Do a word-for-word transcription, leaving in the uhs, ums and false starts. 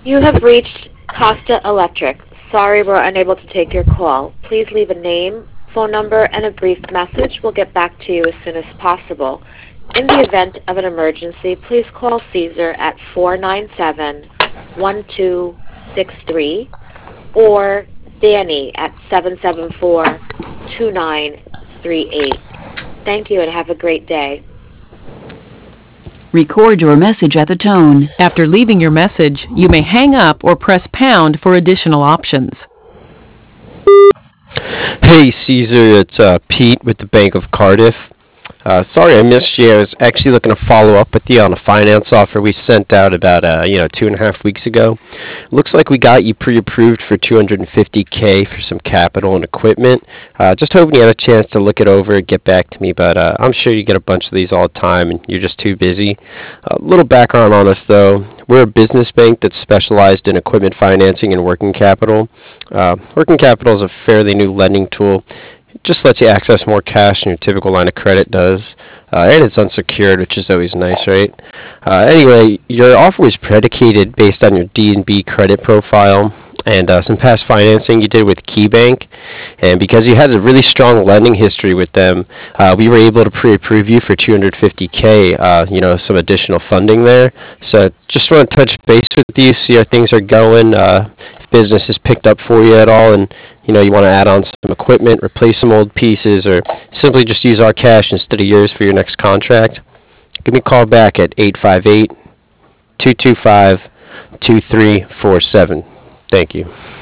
You have reached Costa Electric. Sorry we're unable to take your call. Please leave a name, phone number, and a brief message. We'll get back to you as soon as possible. In the event of an emergency, please call Caesar at four nine seven, one two six three or Danny at seven seven four, two nine three eight. Thank you and have a great day. Record your message at the tone. After leaving your message, you may hang up or press pound for additional options. Hey Caesar, it's uh, Pete with the Bank of Cardiff. Uh, sorry I missed you. I was actually looking to follow up with you on a finance offer we sent out about uh, you know two and a half weeks ago. Looks like we got you pre-approved for two hundred fifty thousand for some capital and equipment. Uh, just hoping you had a chance to look it over and get back to me, but uh, I'm sure you get a bunch of these all the time and you're just too busy. A little background on us though. We're a business bank that's specialized in equipment financing and working capital. Uh, working capital is a fairly new lending tool. It just lets you access more cash than your typical line of credit does. Uh, and it's unsecured, which is always nice, right? Uh, anyway, your offer was predicated based on your D and B credit profile and uh, some past financing you did with KeyBank. And because you had a really strong lending history with them, uh, we were able to pre-approve you for two hundred fifty thousand, uh, you know, some additional funding there. So just want to touch base with you, see how things are going, uh, if business has picked up for you at all, and you know, you want to add on some equipment, replace some old pieces, or simply just use our cash instead of yours for your next contract. Give me a call back at eight five eight, two two five, two three four seven. Thank you.